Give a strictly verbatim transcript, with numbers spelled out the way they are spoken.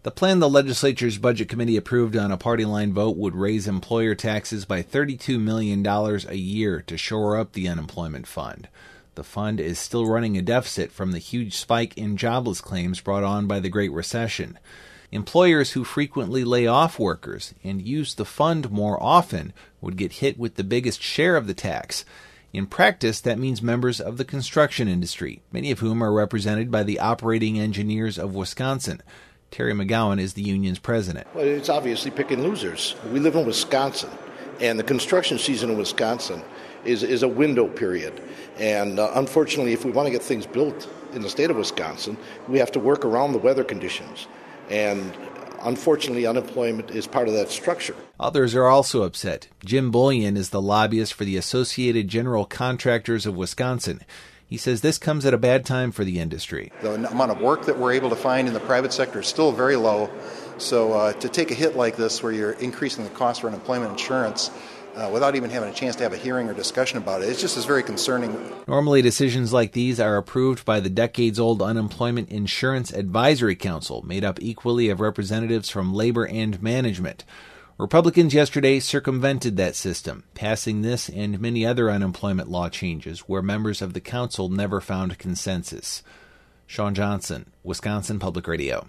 The plan the legislature's Budget Committee approved on a party-line vote would raise employer taxes by thirty-two million dollars a year to shore up the unemployment fund. The fund is still running a deficit from the huge spike in jobless claims brought on by the Great Recession. Employers who frequently lay off workers and use the fund more often would get hit with the biggest share of the tax. In practice, that means members of the construction industry, many of whom are represented by the Operating Engineers of Wisconsin. Terry McGowan is the union's president. Well, it's obviously picking losers. We live in Wisconsin, and the construction season in Wisconsin is, is a window period. And uh, unfortunately, if we want to get things built in the state of Wisconsin, we have to work around the weather conditions. And unfortunately, unemployment is part of that structure. Others are also upset. Jim Bullion is the lobbyist for the Associated General Contractors of Wisconsin. He says this comes at a bad time for the industry. The amount of work that we're able to find in the private sector is still very low. So uh, to take a hit like this where you're increasing the cost for unemployment insurance uh, without even having a chance to have a hearing or discussion about it, it's just is very concerning. Normally, decisions like these are approved by the decades-old Unemployment Insurance Advisory Council, made up equally of representatives from labor and management. Republicans yesterday circumvented that system, passing this and many other unemployment law changes where members of the council never found consensus. Sean Johnson, Wisconsin Public Radio.